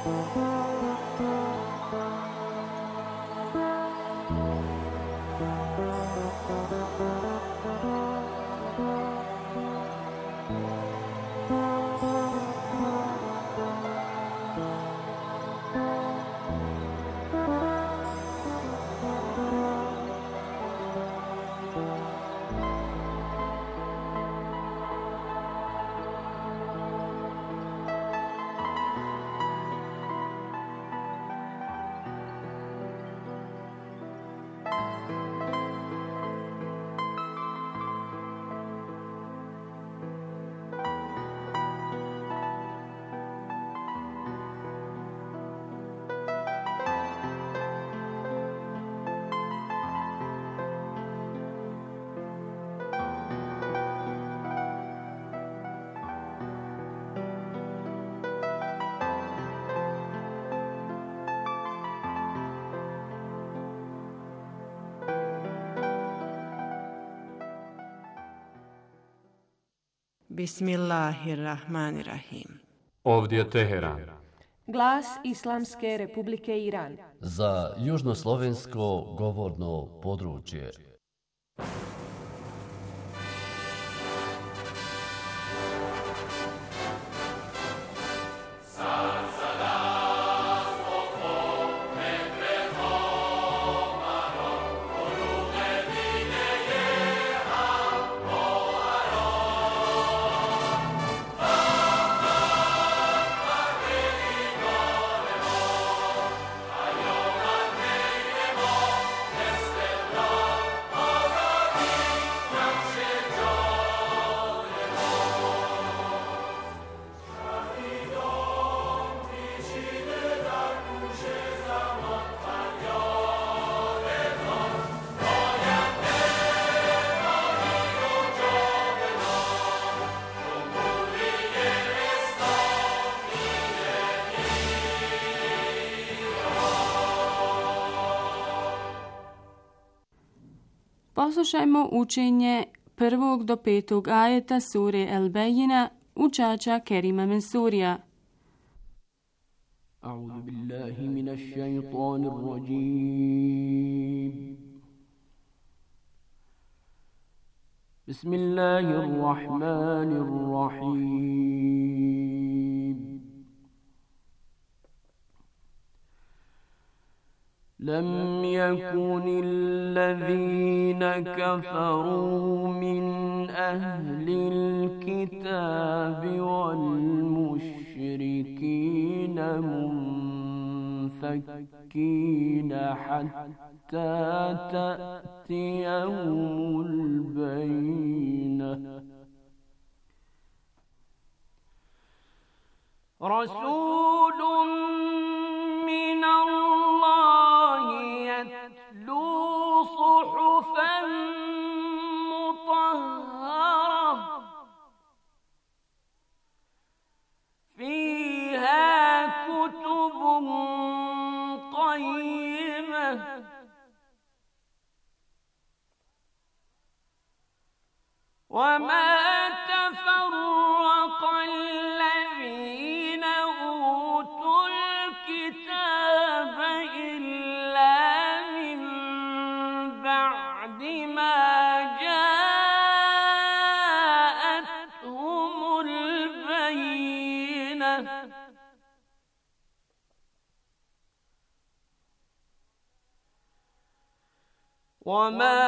Bismillahirrahmanirrahim. Ovdje je Teheran. Glas Islamske Republike Iran. Za južnoslovensko govorno područje. Poslušajmo učenje 1. do 5. ajeta sure El-Bejina učača Kerima Mensurija. A'udhu billahi minash shaytanir rajim. Bismillahirrahmanirrahim. لم يكن الذين كفروا من أهل الكتاب والمشركين منفكين حتى تأتيهم البينة رسول من الله يتلو صحفا مطهرة فيها كتب قيمة وما تفرق الذين أوتوا الكتاب إلا من بعد ما جاءتهم البينة وما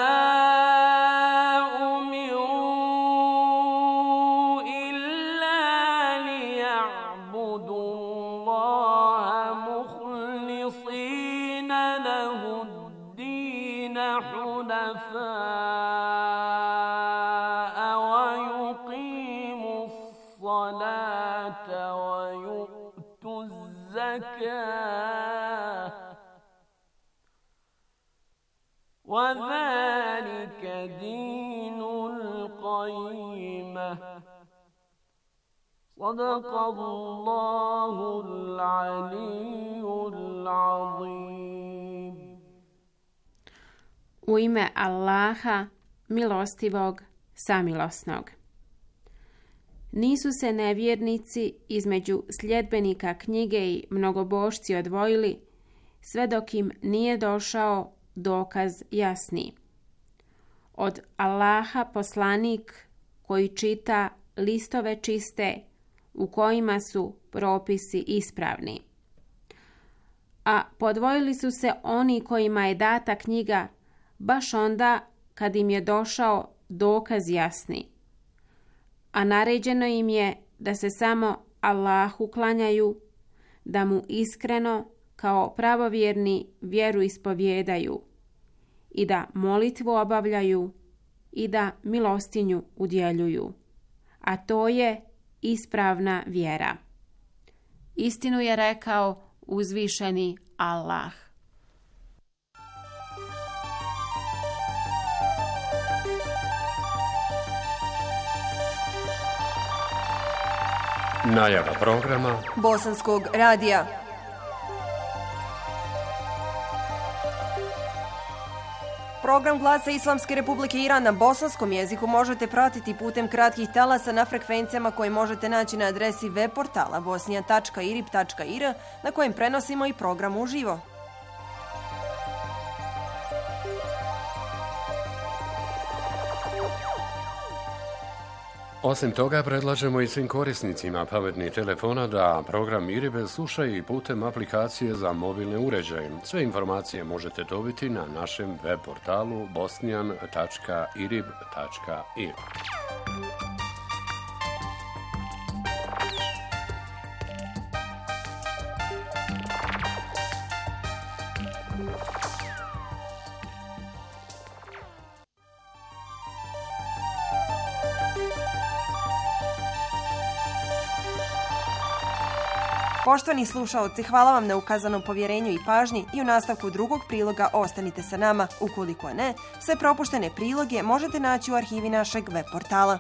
وذلك دين القيمة صدق الله العلي العظيم. U ime Allaha, milostivog, samilosnog. Nisu se nevjernici između sljedbenika knjige i mnogobošci odvojili, sve dok im nije došao dokaz jasni. Od Allaha poslanik koji čita listove čiste u kojima su propisi ispravni. A podvojili su se oni kojima je data knjiga baš onda kad im je došao dokaz jasni. A naređeno im je da se samo Allahu klanjaju, da mu iskreno kao pravovjerni vjeru ispovjedaju i da molitvu obavljaju i da milostinju udjeljuju. A to je ispravna vjera. Istinu je rekao uzvišeni Allah. Najava programa Bosanskog radija. Program Glasa Islamske Republike Iran na bosanskom jeziku možete pratiti putem kratkih talasa na frekvencijama koje možete naći na adresi web portala bosnija.irib.ir na kojem prenosimo i program uživo. Osim toga, predlažemo i svim korisnicima pametnih telefona da program IRIB slušaju i putem aplikacije za mobilne uređaje. Sve informacije možete dobiti na našem web portalu bosnian.irib.ir. Poštovani slušaoci, hvala vam na ukazanom povjerenju i pažnji i u nastavku drugog priloga ostanite sa nama. Ukoliko ne, sve propuštene priloge možete naći u arhivi našeg web portala.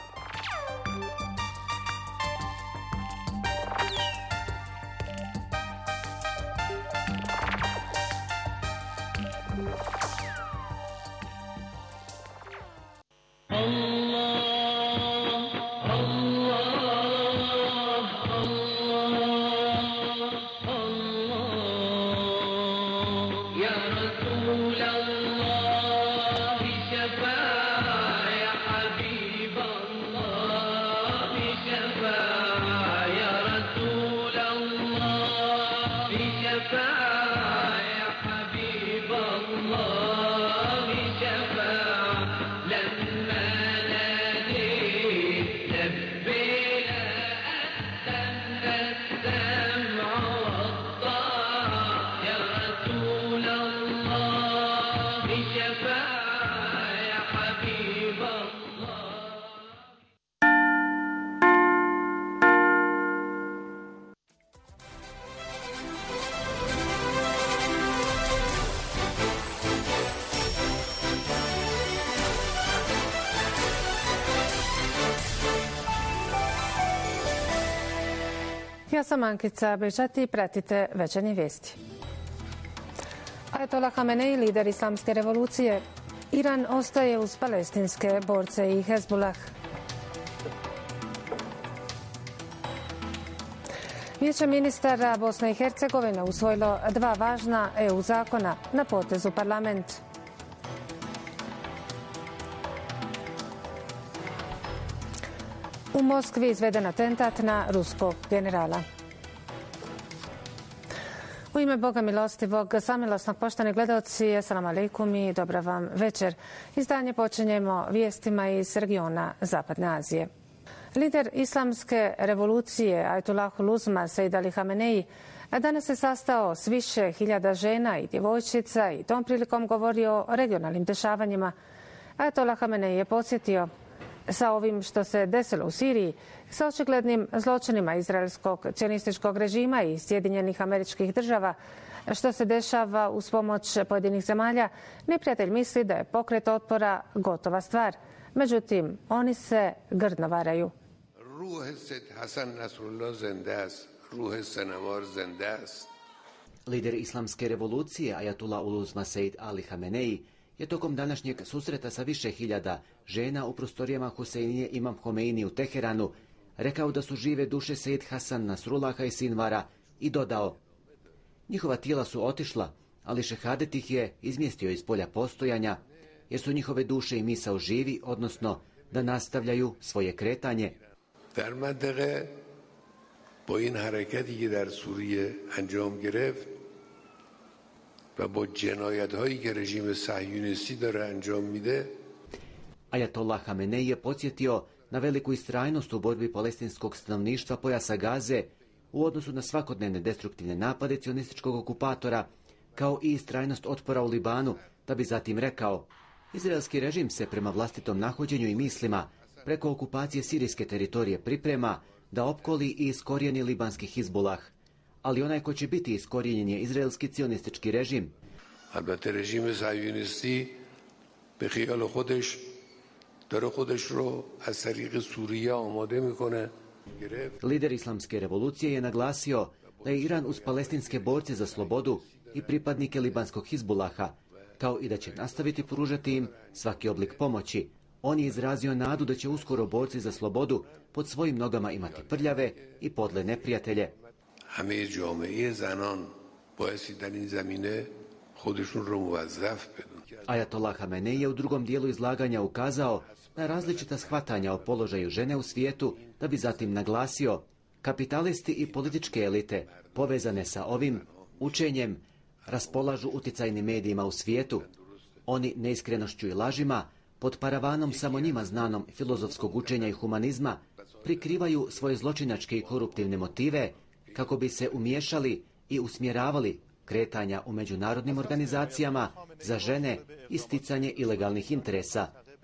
Ja sam Ankica Bežati, pratite večernje vijesti. Ajatolah Hamenei, lider islamske revolucije. Iran ostaje uz palestinske borce i Hezbollah. Vijeće ministara Bosne i Hercegovine usvojilo 2 važna EU zakona na potezu parlament. U Moskvi izveden atentat na ruskog generala. U ime Boga milostivog, samilosnog, poštovani gledaoci, assalamu alaikum i dobra vam večer. Izdanje počinjemo vijestima iz regiona Zapadne Azije. Lider islamske revolucije Ajatullahul Uzma Sejd Ali Hamenei danas se sastao s više hiljada žena i djevojčica i tom prilikom govorio o regionalnim dešavanjima. Ajatollah Hamenei je podsjetio sa ovim što se desilo u Siriji, sa očiglednim zločinima izraelskog cionističkog režima i Sjedinjenih Američkih Država, što se dešava uz pomoć pojedinih zemalja, neprijatelj misli da je pokret otpora gotova stvar. Međutim, oni se grdno varaju. Lider islamske revolucije Ajatullahul Uzma Sejd Ali Hamenei je tokom današnjeg susreta sa više hiljada žena u prostorijama Huseinije Imam Homeini u Teheranu rekao da su žive duše Sejid Hasan Nasrullaha i Sinvara i dodao: njihova tijela su otišla, ali šehadet ih je izmjestio iz polja postojanja, jer su njihove duše i misao živi, odnosno da nastavljaju svoje kretanje. در منطقه با این حرکتی که در سوریه انجام گرفت و با جنایت‌هایی که رژیم صهیونیستی داره انجام میده. Ajatollah Hamenei je podsjetio na veliku istrajnost u borbi palestinskog stanovništva pojasa Gaze u odnosu na svakodnevne destruktivne napade cionističkog okupatora, kao i istrajnost otpora u Libanu, da bi zatim rekao: izraelski režim se prema vlastitom nahođenju i mislima preko okupacije sirijske teritorije priprema da opkoli i iskorijeni libanski Hizbulah, ali onaj ko će biti iskorijenjen je izraelski cionistički režim. البته رژیم صهیونیستی به خیال خودش داره خودش رو از طریق سوریه آماده میکنه. Lider islamske revolucije je naglasio da je Iran uz palestinske borce za slobodu i pripadnike libanskog Hizbulaha, kao i da će nastaviti pružati im svaki oblik pomoći. On je izrazio nadu da će uskoro borci za slobodu pod svojim nogama imati prljave i podle neprijatelje. همه جامعه زنان بایستی در این زمینه خودشون رو موظف بدون. Ajatollah Hamenei je u drugom dijelu izlaganja ukazao na različita shvatanja o položaju žene u svijetu, da bi zatim naglasio: kapitalisti i političke elite povezane sa ovim učenjem raspolažu utjecajnim medijima u svijetu. Oni neiskrenošću i lažima, pod paravanom samo njima znanom filozofskog učenja i humanizma, prikrivaju svoje zločinačke i koruptivne motive kako bi se umiješali i usmjeravali kretanja u međunarodnim organizacijama za žene i sticanje ilegalnih interesa.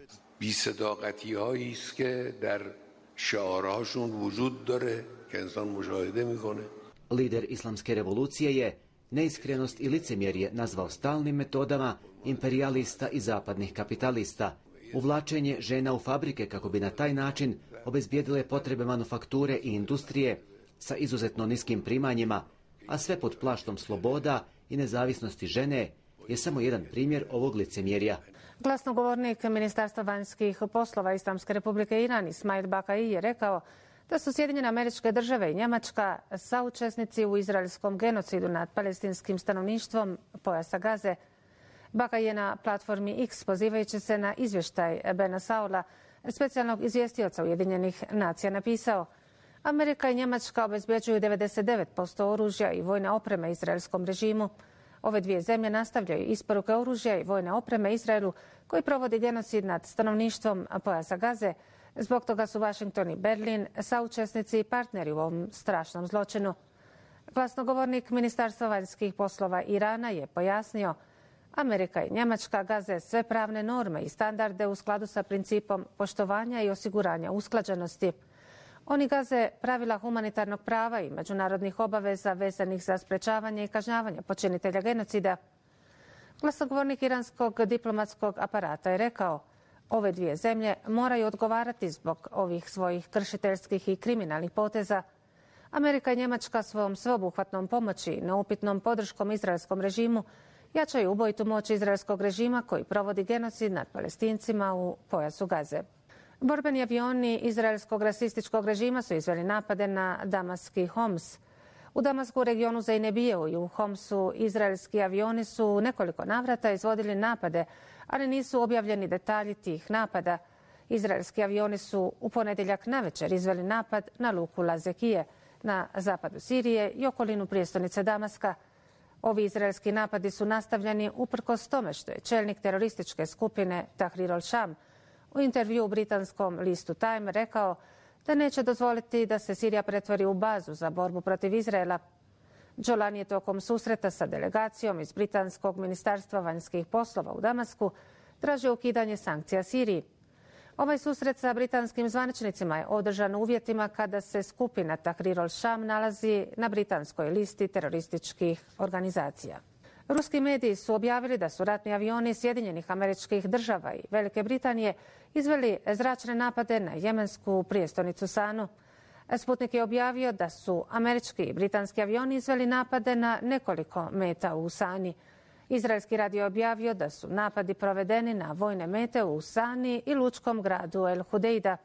بی‌صداقتی‌هایی است که در شعارهاشون وجود داره که انسان مشاهده میکنه. Lider islamske revolucije je neiskrenost i licemjerje nazvao stalnim metodama imperijalista i zapadnih kapitalista. Uvlačenje žena u fabrike kako bi na taj način obezbijedile potrebe manufakture i industrije sa izuzetno niskim primanjima, a sve pod plaštom sloboda i nezavisnosti žene, je samo jedan primjer ovog licemjerja. Glasnogovornik Ministarstva vanjskih poslova Islamske republike Iran Ismail Bakai je rekao da su Sjedinjene Američke Države i Njemačka saučesnici u izraelskom genocidu nad palestinskim stanovništvom pojasa Gaze. Bakai je na platformi X, pozivajući se na izvještaj Bena Saula, specijalnog izvjestioca Ujedinjenih nacija, napisao: Amerika i Njemačka obezbjeđuju 99% oružja i vojne opreme izraelskom režimu. Ove dvije zemlje nastavljaju isporuke oružja i vojne opreme Izraelu, koji provodi genocid nad stanovništvom pojasa Gaze. Zbog toga su Washington i Berlin saučesnici i partneri u ovom strašnom zločinu. Glasnogovornik Ministarstva vanjskih poslova Irana je pojasnio: Amerika i Njemačka gaze sve pravne norme i standarde u skladu sa principom poštovanja i osiguranja usklađenosti. Oni gaze pravila humanitarnog prava i međunarodnih obaveza vezanih za sprečavanje i kažnjavanje počinitelja genocida. Glasnogovornik iranskog diplomatskog aparata je rekao: ove dvije zemlje moraju odgovarati zbog ovih svojih kršiteljskih i kriminalnih poteza. Amerika i Njemačka svom sveobuhvatnom pomoći i neupitnom podrškom izraelskom režimu jačaju ubojitu moć izraelskog režima koji provodi genocid nad Palestincima u pojasu Gaze. Borbeni avioni izraelskog rasističkog režima su izveli napade na Damasк Homs. U Damasku, regionu Zejnebiju i u Homsu izraelski avioni su u nekoliko navrata izvodili napade, ali nisu objavljeni detalji tih napada. Izraelski avioni su u ponedjeljak navečer izveli napad na luku Lazekije na zapadu Sirije i okolinu prijestolnice Damaska. Ovi izraelski napadi su nastavljeni uprkos tome što je čelnik terorističke skupine Tahrir al-Sham u intervju u britanskom listu Time rekao da neće dozvoliti da se Sirija pretvori u bazu za borbu protiv Izraela. Džolani je tokom susreta sa delegacijom iz britanskog ministarstva vanjskih poslova u Damasku tražio ukidanje sankcija Siriji. Ovaj susret sa britanskim zvaničnicima je održan u uvjetima kada se skupina Tahrir al-Sham nalazi na britanskoj listi terorističkih organizacija. Ruski mediji su objavili da su ratni avioni Sjedinjenih Američkih Država i Velike Britanije izveli zračne napade na jemensku prijestolnicu Sanu. Sputnik je objavio da su američki i britanski avioni izveli napade na nekoliko meta u Sani. Izraelski radio je objavio da su napadi provedeni na vojne mete u Sani i lučkom gradu El Hudeida.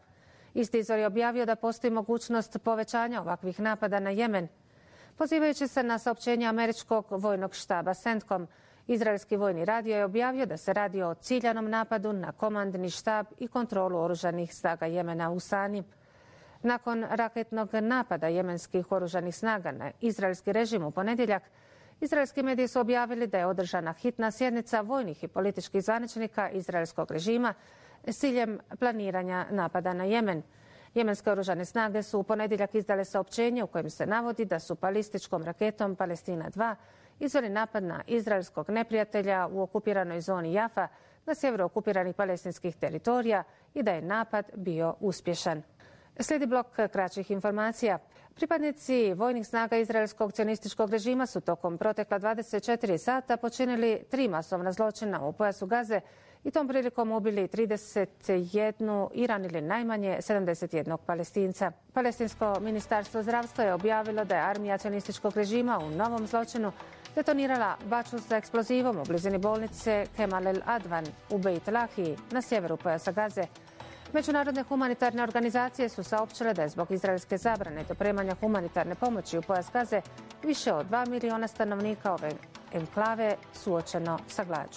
Isti izvor je objavio da postoji mogućnost povećanja ovakvih napada na Jemen. Pozivajući se na saopćenje američkog vojnog štaba CENTCOM, izraelski vojni radio je objavio da se radi o ciljanom napadu na komandni štab i kontrolu oružanih snaga Jemena u Sani. Nakon raketnog napada jemenskih oružanih snaga na izraelski režim u ponedjeljak, izraelski mediji su objavili da je održana hitna sjednica vojnih i političkih zvaničnika izraelskog režima s ciljem planiranja napada na Jemen. Jemenske oružane snage su u ponedjeljak izdale saopćenje u kojem se navodi da su balističkom raketom Palestina 2 izveli napad na izraelskog neprijatelja u okupiranoj zoni Jafa na sjeveru okupiranih palestinskih teritorija i da je napad bio uspješan. Slijedi blok kraćih informacija. Pripadnici vojnih snaga izraelskog cionističkog režima su tokom protekla 24 sata počinili 3 masovna zločina u pojasu Gaze i tom prilikom ubili 31 i ranili najmanje 71 Palestinca. Palestinsko ministarstvo zdravstva je objavilo da je armija cionističkog režima u novom zločinu detonirala bačvu sa eksplozivom u blizini bolnice Kemal El Adwan u Beit Lahiji na sjeveru pojasa Gaze. Međunarodne humanitarne organizacije su saopćile da je zbog izraelske zabrane dopremanja humanitarne pomoći u pojas Gaze više od 2 miliona stanovnika ove enklave suočeno sa glađu.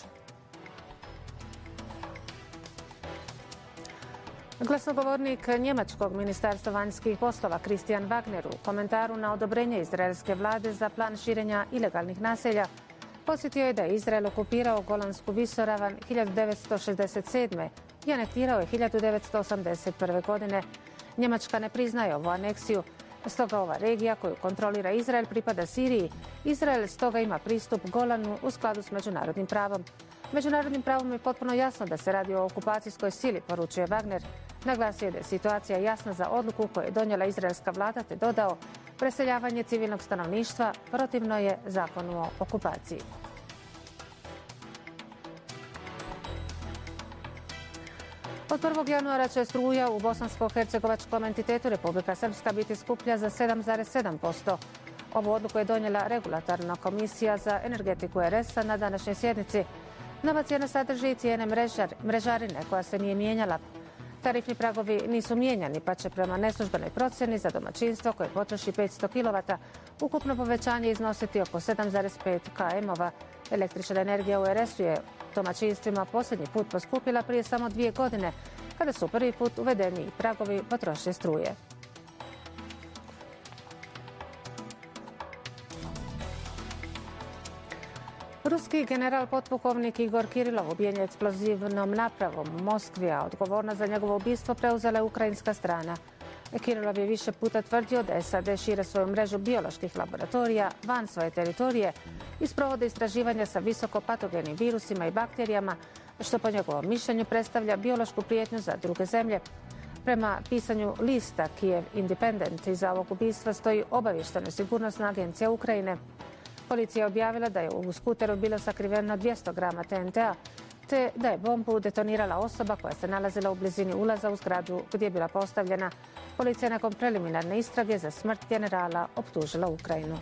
Glasnogovornik njemačkog ministarstva vanjskih poslova Christian Wagner u komentaru na odobrenje izraelske vlade za plan širenja ilegalnih naselja podsjetio je da je Izrael okupirao Golansku visoravan 1967. i anektirao je 1981. godine. Njemačka ne priznaje ovu aneksiju, stoga ova regija koju kontrolira Izrael pripada Siriji. Izrael stoga ima pristup Golanu u skladu s međunarodnim pravom. Međunarodnim pravom je potpuno jasno da se radi o okupacijskoj sili, poručuje Wagner. Naglasio je da je situacija jasna za odluku koju je donijela izraelska vlada, te dodao: preseljavanje civilnog stanovništva protivno je zakonu o okupaciji. Od 1. januara će struja u bosansko-hercegovačkom entitetu Republika Srpska biti skuplja za 7,7%. Ovu odluku je donijela regulatorna komisija za energetiku RS-a na današnjoj sjednici. Nova cijena sadrži i cijene mrežarine koja se nije mijenjala. Tarifni pragovi nisu mijenjani, pa će prema neslužbenoj procjeni za domaćinstvo koje potroši 500 kW ukupno povećanje iznositi oko 7,5 km-ova. Električna energija u RS-u je domaćinstvima posljednji put poskupila prije samo 2 godine, kada su prvi put uvedeni i pragovi potrošnje struje. Ruski general potpukovnik Igor Kirilov ubijen je eksplozivnom napravom u Moskvi, a odgovornost za njegovo ubistvo preuzela je ukrajinska strana. Kirilov je više puta tvrdio da SAD šire svoju mrežu bioloških laboratorija van svoje teritorije i sprovode istraživanja sa visoko patogenim virusima i bakterijama, što po njegovom mišljenju predstavlja biološku prijetnju za druge zemlje. Prema pisanju lista Kiev Independent, iza ovog ubistva stoji obavještajna sigurnosna agencija Ukrajine. Policija je objavila da je u skuteru bilo sakriveno 200 grama TNT-a, te da je bombu detonirala osoba koja se nalazila u blizini ulaza u zgradu gdje je bila postavljena. Policija nakon preliminarne istrage za smrt generala optužila Ukrajinu.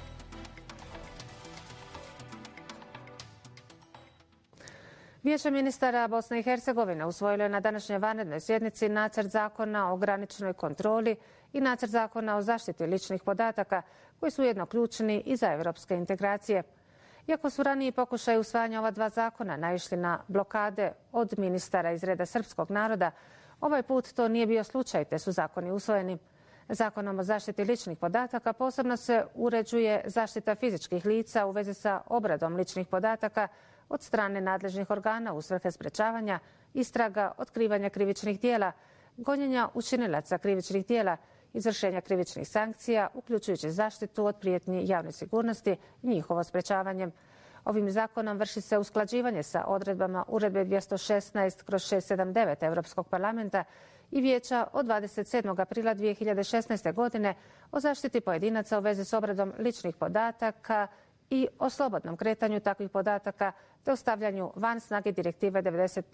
Vijeće ministara Bosne i Hercegovine usvojilo je na današnjoj vanrednoj sjednici nacrt zakona o graničnoj kontroli i nacrt zakona o zaštiti ličnih podataka, koji su ujedno ključni i za europske integracije. Iako su raniji pokušaji usvajanja ova dva zakona naišli na blokade od ministara iz reda srpskog naroda, ovaj put to nije bio slučaj, te su zakoni usvojeni. Zakonom o zaštiti ličnih podataka posebno se uređuje zaštita fizičkih lica u vezi sa obradom ličnih podataka od strane nadležnih organa u svrhe sprečavanja, istraga, otkrivanja krivičnih djela, gonjenja učinilaca krivičnih djela, izvršenja krivičnih sankcija, uključujući zaštitu od prijetnji javne sigurnosti i njihovo sprečavanje. Ovim zakonom vrši se usklađivanje sa odredbama Uredbe 216/679 Europskog parlamenta i Vijeća od 27. aprila 2016. godine o zaštiti pojedinaca u vezi s obradom ličnih podataka i o slobodnom kretanju takvih podataka te o stavljanju van snage Direktive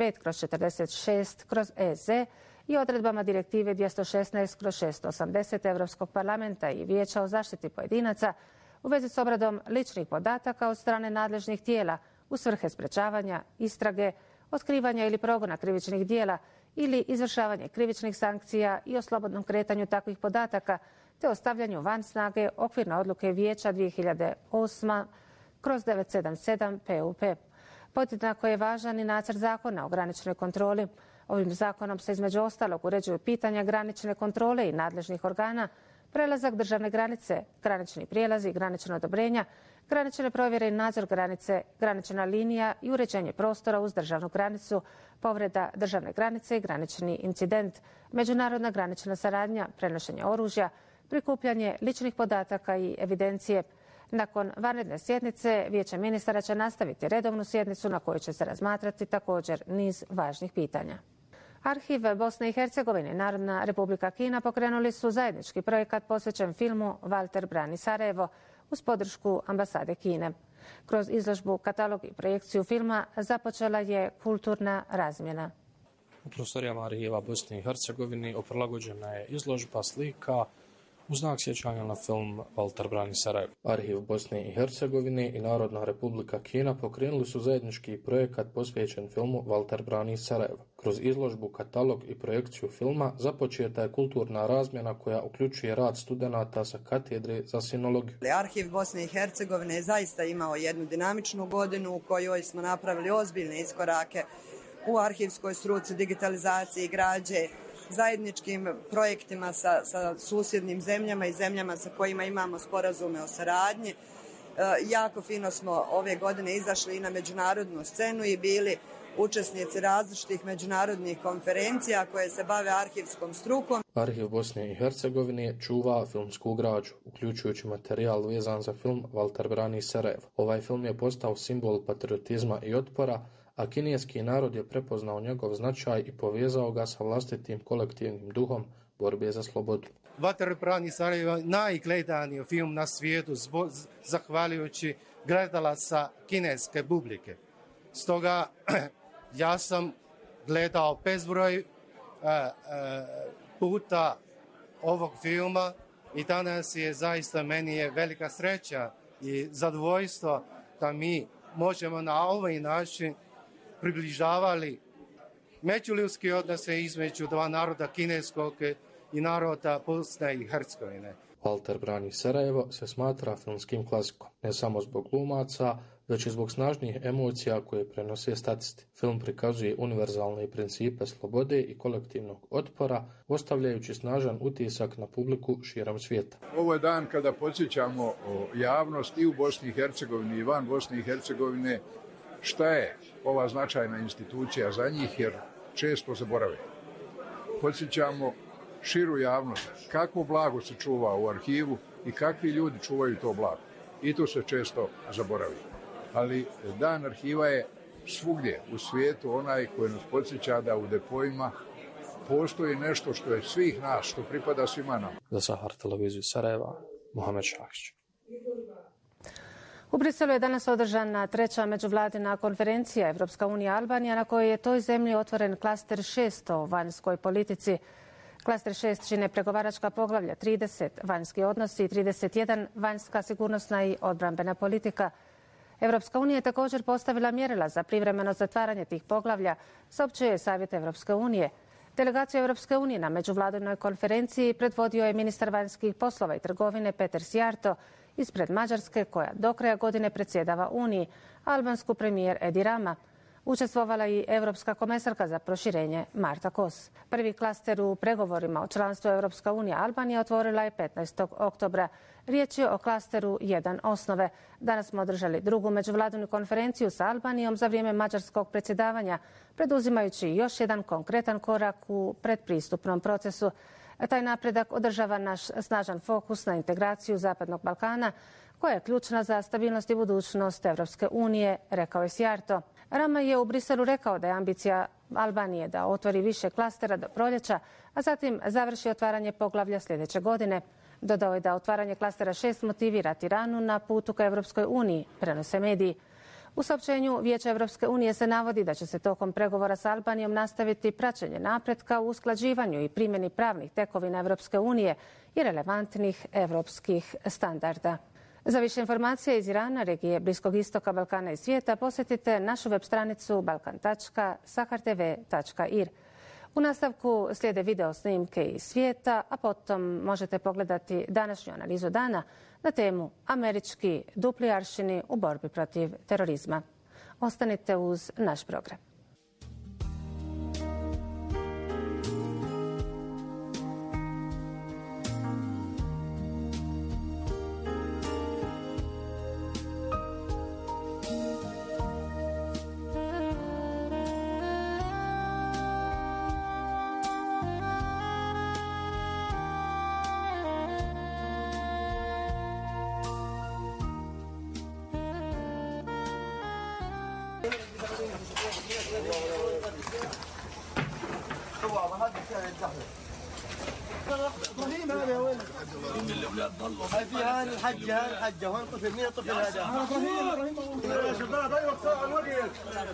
95/46/EZ i odredbama Direktive 216/680 Europskog parlamenta i Vijeća o zaštiti pojedinaca u vezi s obradom ličnih podataka od strane nadležnih tijela u svrhe sprečavanja, istrage, otkrivanja ili progona krivičnih djela ili izvršavanje krivičnih sankcija i o slobodnom kretanju takvih podataka, te o stavljanju van snage okvirne odluke Vijeća 2008/977 PUP. Podjednako je važan i nacrt zakona o graničnoj kontroli. Ovim zakonom se između ostalog uređuju pitanja granične kontrole i nadležnih organa, prelazak državne granice, granični prijelazi, granična odobrenja, granične provjere i nadzor granice, granična linija i uređenje prostora uz državnu granicu, povreda državne granice i granični incident, međunarodna granična saradnja, prenošenje oružja, prikupljanje ličnih podataka i evidencije. Nakon vanredne sjednice, Vijeće ministara će nastaviti redovnu sjednicu na kojoj će se razmatrati također niz važnih pitanja. Arhiv Bosne i Hercegovine i Narodna Republika Kina pokrenuli su zajednički projekat posvećen filmu Walter brani Sarajevo uz podršku ambasade Kine. Kroz izložbu, katalog i projekciju filma započela je kulturna razmjena. U prostorijama Arhiva Bosne i Hercegovine prilagođena je izložba slika u znak sjećanja na film Walter brani Sarajevo. Arhiv Bosne i Hercegovine i Narodna Republika Kina pokrenuli su zajednički projekat posvećen filmu Walter brani Sarajevo. Kroz izložbu, katalog i projekciju filma započeta je kulturna razmjena koja uključuje rad studenata sa katedre za sinologiju. Arhiv Bosne i Hercegovine je zaista imao jednu dinamičnu godinu u kojoj smo napravili ozbiljne iskorake u arhivskoj struci, digitalizaciji građe, zajedničkim projektima sa susjednim zemljama i zemljama sa kojima imamo sporazume o saradnji. Jako fino smo ove godine izašli i na međunarodnu scenu i bili učesnici različitih međunarodnih konferencija koje se bave arhivskom strukom. Arhiv Bosne i Hercegovine čuva filmsku građu, uključujući materijal vezan za film Walter brani Sarajevo. Ovaj film je postao simbol patriotizma i otpora, a kineski narod je prepoznao njegov značaj i povezao ga sa vlastitim kolektivnim duhom borbe za slobodu. Walter brani Sarajevo je najgledaniji film na svijetu zahvaljujući gledalaca kineske publike. Stoga ja sam gledao bezbroj puta ovog filma i danas je zaista meni je velika sreća i zadovoljstvo da mi možemo na ovaj način približavali međuljudske odnose između dva naroda kineskog i naroda Bosne i Hercegovine. Walter brani Sarajevo se smatra filmskim klasikom, ne samo zbog glumaca, već i zbog snažnih emocija koje prenose statisti. Film prikazuje univerzalne principe slobode i kolektivnog otpora, ostavljajući snažan utisak na publiku širom svijeta. Ovo je dan kada podsjećamo javnost i u Bosni i Hercegovini i van Bosne i Hercegovine šta je ova značajna institucija za njih, jer često zaborave. Podsjećamo širu javnost kakvo blago se čuva u arhivu i kakvi ljudi čuvaju to blago. I to se često zaboravi. Ali dan arhiva je svugdje u svijetu onaj koji nas podsjeća da u depoima postoji nešto što je svih nas, što pripada svima nam. Za Sahar televiziju Sarajeva, Mohamed Šahić. U Briselu je danas održana treća međuvladina konferencija Evropska unija Albanija na kojoj je toj zemlji otvoren klaster 6 o vanjskoj politici. Klaster 6 čine pregovaračka poglavlja 30 vanjski odnosi i 31 vanjska sigurnosna i odbrambena politika. Evropska unija je također postavila mjerila za privremeno zatvaranje tih poglavlja, saopćuje Savjet Evropske unije. Delegaciju Evropske unije na međuvladinoj konferenciji predvodio je ministar vanjskih poslova i trgovine Peter Sijarto ispred Mađarske, koja do kraja godine predsjedava Uniji, albansku premijer Edi Rama. Učestvovala i Evropska komesarka za proširenje Marta Kos. Prvi klaster u pregovorima o članstvu Evropska unija Albanija otvorila je 15. oktobra. Riječ je o klasteru 1 osnove. Danas smo održali drugu međuvladinu konferenciju sa Albanijom za vrijeme mađarskog predsjedavanja, preduzimajući još jedan konkretan korak u predpristupnom procesu. Taj napredak održava naš snažan fokus na integraciju Zapadnog Balkana, koja je ključna za stabilnost i budućnost Evropske unije, rekao je Sijarto. Rama je u Briselu rekao da je ambicija Albanije da otvori više klastera do proljeća, a zatim završi otvaranje poglavlja sljedeće godine. Dodao je da otvaranje klastera 6 motivira Tiranu na putu ka Evropskoj uniji, prenose mediji. U saopćenju Vijeća Evropske unije se navodi da će se tokom pregovora s Albanijom nastaviti praćenje napretka u usklađivanju i primjeni pravnih tekovina Evropske unije i relevantnih evropskih standarda. Za više informacija iz Irana, regije Bliskog istoka, Balkana i svijeta posjetite našu web stranicu balkan.sahartv.ir. U nastavku slijede video snimke iz svijeta, a potom možete pogledati današnju analizu dana na temu američki dupli aršini u borbi protiv terorizma. Ostanite uz naš program. ابراهيم هذا يا ولد فيها الحجه هون طفل مين الطفل هذا؟ ابراهيم يا شباب ايوه صار الوقت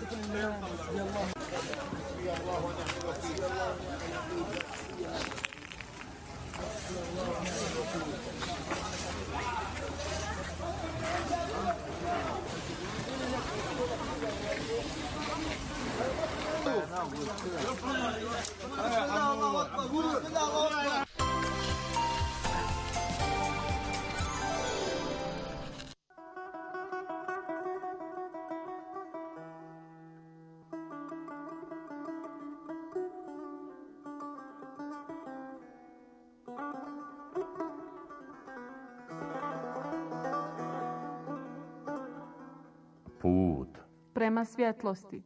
Put prema svjetlosti.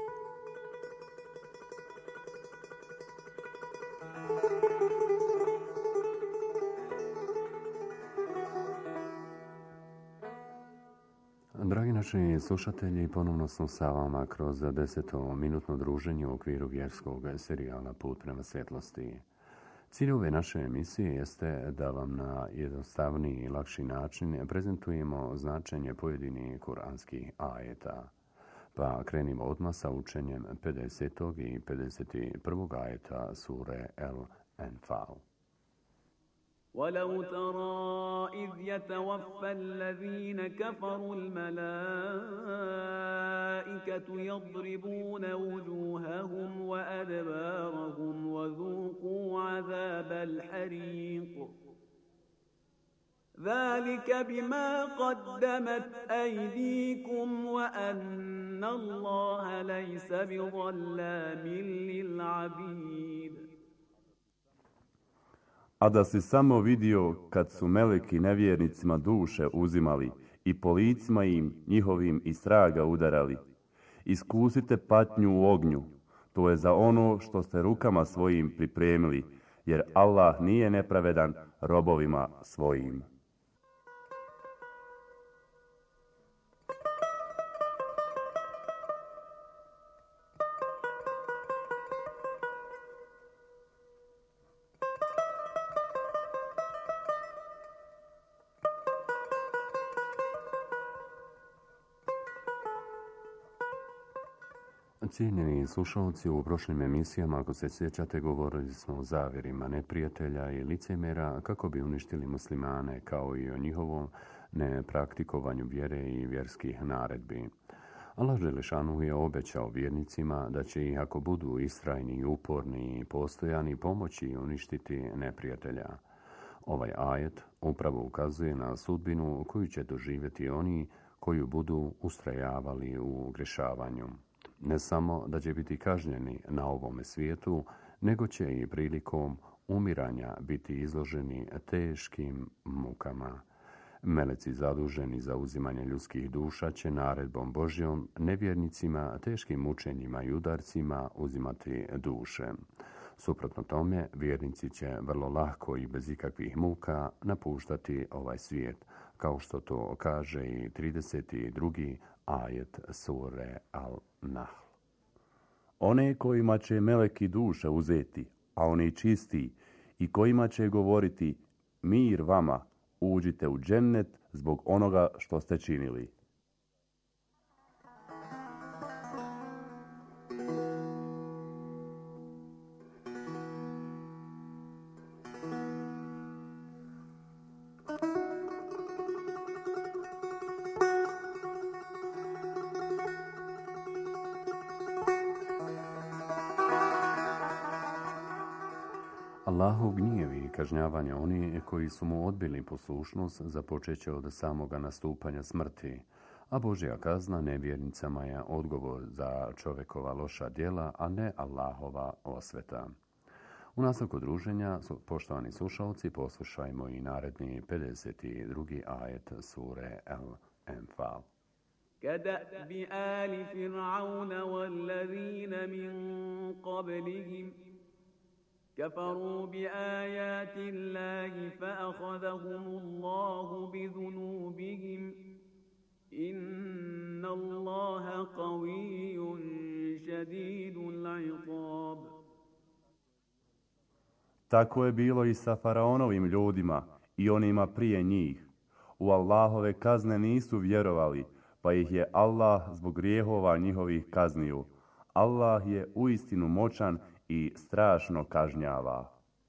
Dragi naši slušatelji, ponovno smo sa vama kroz 10-minutno druženje u okviru vjerskog serijala Put prema svjetlosti. Cilj ove naše emisije jeste da vam na jednostavniji i lakši način prezentujemo značenje pojedinih kuranskih ajeta. Pa krenimo odmah sa učenjem 50. i 51. ajeta sure El-Enfal. ولو ترى إذ يتوفى الذين كفروا الملائكة يضربون وجوههم وأدبارهم وذوقوا عذاب الحريق ذلك بما قدمت أيديكم وأن الله ليس بظلام للعبيد. A da si samo vidio kad su meleki nevjernicima duše uzimali i po licima im njihovim iz traga udarali. Iskusite patnju u ognju, to je za ono što ste rukama svojim pripremili, jer Allah nije nepravedan robovima svojim. Cijenjeni slušalci, u prošlim emisijama, ako se sjećate, govorili smo o zavjerima neprijatelja i licemjera kako bi uništili muslimane, kao i o njihovom nepraktikovanju vjere i vjerskih naredbi. Allah Želešanu je obećao vjernicima da će ih, ako budu istrajni, uporni i postojani, pomoći i uništiti neprijatelja. Ovaj ajet upravo ukazuje na sudbinu koju će doživjeti oni koji budu ustrajavali u grešavanju. Ne samo da će biti kažnjeni na ovome svijetu, nego će i prilikom umiranja biti izloženi teškim mukama. Meleci zaduženi za uzimanje ljudskih duša će naredbom Božjom nevjernicima, teškim mučenjima i udarcima uzimati duše. Suprotno tome, vjernici će vrlo lako i bez ikakvih muka napuštati ovaj svijet, kao što to kaže i 32. ajet sure Al-Nahl. One kojima će meleki duše uzeti, a oni čisti, i kojima će govoriti mir vama, uđite u džennet zbog onoga što ste činili. Allahov gnjev i kažnjavanje oni koji su mu odbili poslušnost započeće od samoga nastupanja smrti, a Božja kazna nevjernicama je odgovor za čovjekova loša djela, a ne Allahova osveta. U nastavku druženja, poštovani slušalci, poslušajmo i naredni 52. ajet sure Al-Anfal. كدأب آل فرعون والذين من قبلهم كفروا بآيات الله فأخذهم الله بذنوبهم إن الله قوي شديد العقاب. Tako je bilo i sa faraonovim ljudima i onima prije njih. U Allahove kazne nisu vjerovali, pa ih je Allah zbog grijehova njihovih kaznio. Allah je uistinu moćan i strašno kažnjava.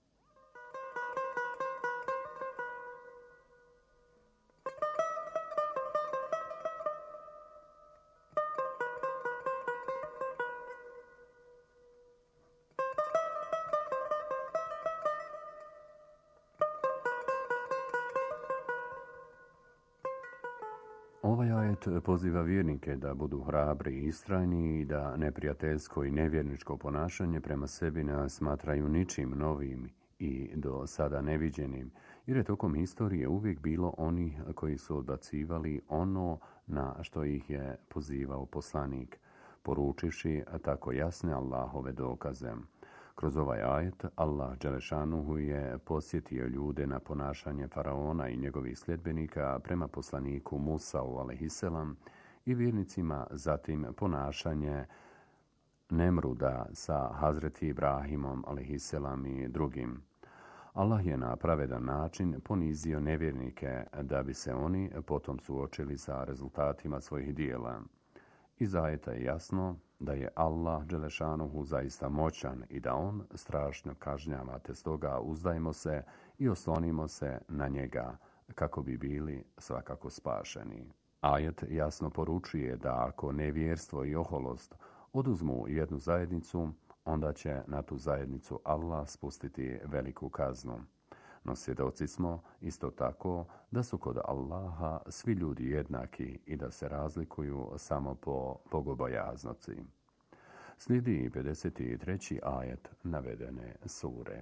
Ovaj ajet poziva vjernike da budu hrabri i istrajni i da neprijateljsko i nevjerničko ponašanje prema sebi ne smatraju ničim novim i do sada neviđenim, jer je tokom historije uvijek bilo oni koji su odbacivali ono na što ih je pozivao poslanik, poručivši tako jasne Allahove dokaze. Kroz ovaj ajet Allah dželešanuhu je posjetio ljude na ponašanje faraona i njegovih sljedbenika prema poslaniku Musau alejhiselam i vjernicima, zatim ponašanje Nemruda sa Hazreti Ibrahimom alejhiselam i drugim. Allah je na pravedan način ponizio nevjernike da bi se oni potom suočili sa rezultatima svojih dijela. Iz ajeta je jasno da je Allah dželešanuhu zaista moćan i da on strašno kažnjava, te stoga uzdajmo se i oslonimo se na njega kako bi bili svakako spašeni. Ajet jasno poručuje da ako nevjerstvo i oholost oduzmu jednu zajednicu, onda će na tu zajednicu Allah spustiti veliku kaznu. No svjedoci smo isto tako da su kod Allaha svi ljudi jednaki i da se razlikuju samo po bogobojaznosti. Slijedi 53. ajet navedene sure.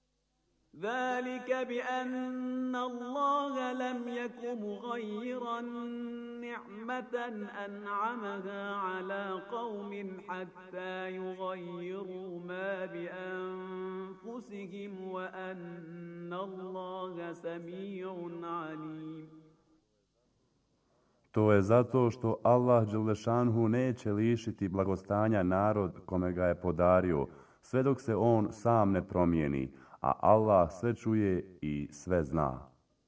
ذلك بأن الله لم يك مغيرا نعمة أنعمها على قوم حتى يغيروا ما بأنفسهم وأن الله سميع عليم. To je zato što Allah dželešanhu neće lišiti blagostanja narod kome ga je podario, sve dok se on sam ne promijeni, a Allah sve čuje i sve zna.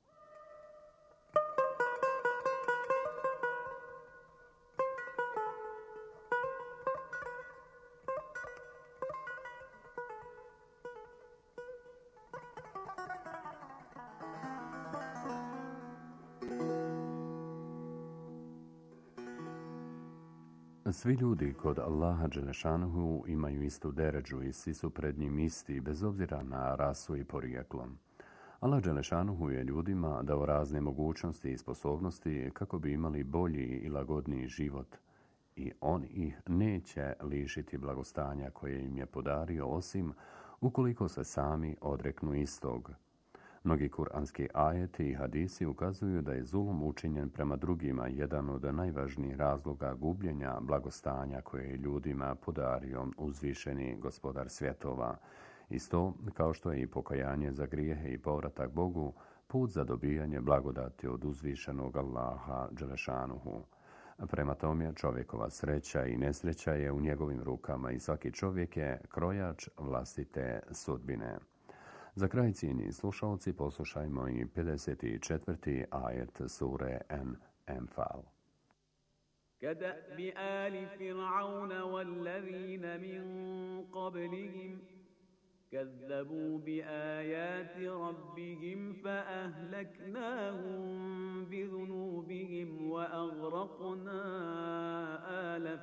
Svi ljudi kod Allaha dželešanuhu imaju istu deređu i svi su pred njim isti, bez obzira na rasu i porijeklo. Allah dželešanuhu je ljudima dao razne mogućnosti i sposobnosti kako bi imali bolji i lagodniji život i on ih neće lišiti blagostanja koje im je podario, osim ukoliko se sami odreknu istog. Mnogi kuranski ajeti i hadisi ukazuju da je zulum učinjen prema drugima jedan od najvažnijih razloga gubljenja blagostanja koje je ljudima podario uzvišeni gospodar svjetova. Isto kao što je i pokajanje za grijehe i povratak Bogu put za dobijanje blagodati od uzvišenog Allaha dželešanuhu. Prema tome, čovjekova sreća i nesreća je u njegovim rukama i svaki čovjek je krojač vlastite sudbine. Za kraj, cijenjeni slušalci, poslušajmo i 54. ajet sure Al-Anfal. كدأب آل فرعون والذين من قبلهم كذبوا بآيات ربهم فأهلكناهم بذنوبهم وأغرقنا آل